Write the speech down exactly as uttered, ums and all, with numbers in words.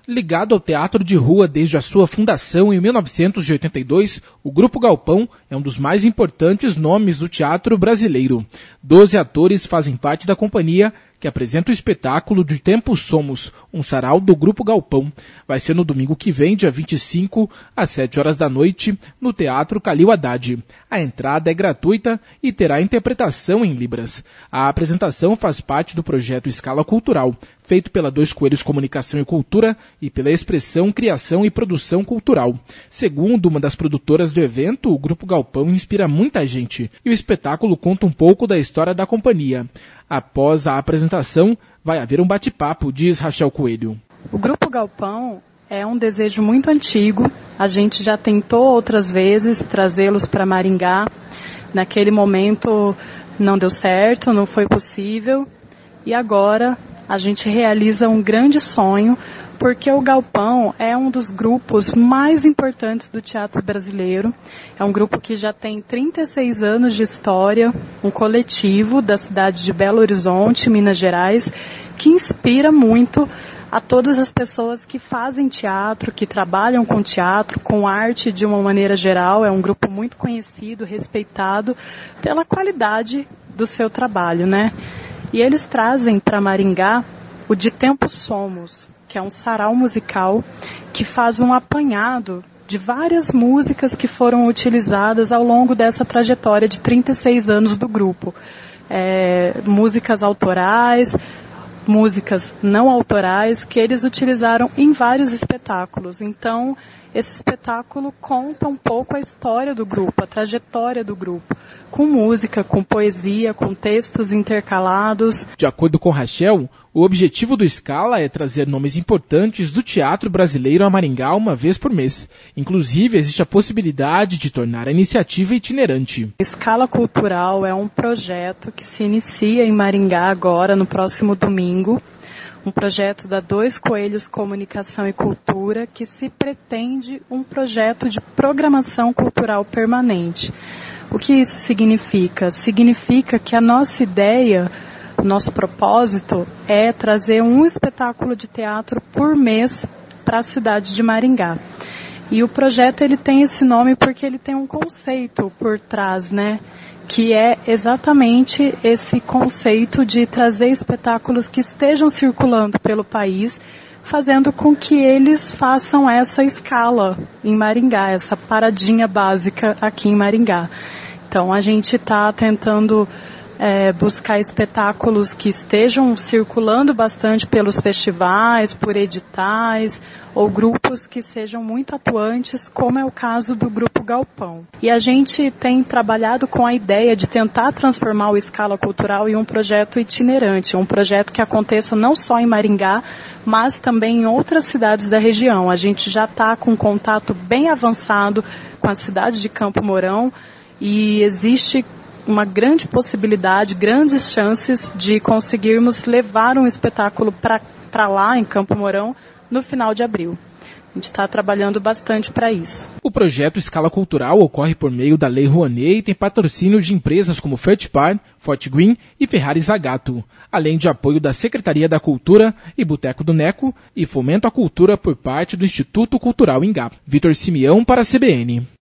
Ligado ao teatro de rua desde a sua fundação em mil novecentos e oitenta e dois, o Grupo Galpão é um dos mais importantes nomes do teatro brasileiro. Doze atores fazem parte da companhia, que apresenta o espetáculo De Tempos Somos, um sarau do Grupo Galpão. Vai ser no domingo que vem, dia vinte e cinco, às sete horas da noite, no Teatro Calil Haddad. A entrada é gratuita e terá interpretação em Libras. A apresentação faz parte do projeto Escala Cultural, feito pela Dois Coelhos Comunicação e Cultura e pela Expressão, Criação e Produção Cultural. Segundo uma das produtoras do evento, o Grupo Galpão inspira muita gente e o espetáculo conta um pouco da história da companhia. Após a apresentação, vai haver um bate-papo, diz Rachel Coelho. O Grupo Galpão é um desejo muito antigo. A gente já tentou outras vezes trazê-los para Maringá. Naquele momento não deu certo, não foi possível. E agora a gente realiza um grande sonho, porque o Galpão é um dos grupos mais importantes do teatro brasileiro. É um grupo que já tem trinta e seis anos de história, um coletivo da cidade de Belo Horizonte, Minas Gerais, que inspira muito a todas as pessoas que fazem teatro, que trabalham com teatro, com arte de uma maneira geral. É um grupo muito conhecido, respeitado pela qualidade do seu trabalho, né? E eles trazem para Maringá o De Tempos Somos, que é um sarau musical que faz um apanhado de várias músicas que foram utilizadas ao longo dessa trajetória de trinta e seis anos do grupo. É, músicas autorais, músicas não autorais, que eles utilizaram em vários espetáculos. Então, esse espetáculo conta um pouco a história do grupo, a trajetória do grupo, com música, com poesia, com textos intercalados. De acordo com Rachel, o objetivo do Escala é trazer nomes importantes do teatro brasileiro a Maringá uma vez por mês. Inclusive, existe a possibilidade de tornar a iniciativa itinerante. Escala Cultural é um projeto que se inicia em Maringá agora, no próximo domingo. Um projeto da Dois Coelhos Comunicação e Cultura, que se pretende um projeto de programação cultural permanente. O que isso significa? Significa que a nossa ideia, o nosso propósito é trazer um espetáculo de teatro por mês para a cidade de Maringá. E o projeto ele tem esse nome porque ele tem um conceito por trás, né? Que é exatamente esse conceito de trazer espetáculos que estejam circulando pelo país, fazendo com que eles façam essa escala em Maringá, essa paradinha básica aqui em Maringá. Então a gente está tentando é, buscar espetáculos que estejam circulando bastante pelos festivais, por editais, ou grupos que sejam muito atuantes, como é o caso do Grupo Galpão. E a gente tem trabalhado com a ideia de tentar transformar o Escala Cultural em um projeto itinerante, um projeto que aconteça não só em Maringá, mas também em outras cidades da região. A gente já está com um contato bem avançado com a cidade de Campo Mourão e existe uma grande possibilidade, grandes chances de conseguirmos levar um espetáculo para lá, em Campo Mourão, no final de abril. A gente está trabalhando bastante para isso. O projeto Escala Cultural ocorre por meio da Lei Rouanet e tem patrocínio de empresas como Fertipar, Forte Green e Ferrari Zagato, além de apoio da Secretaria da Cultura e Boteco do Neco e fomento à cultura por parte do Instituto Cultural Ingá. Vitor Simeão para a C B N.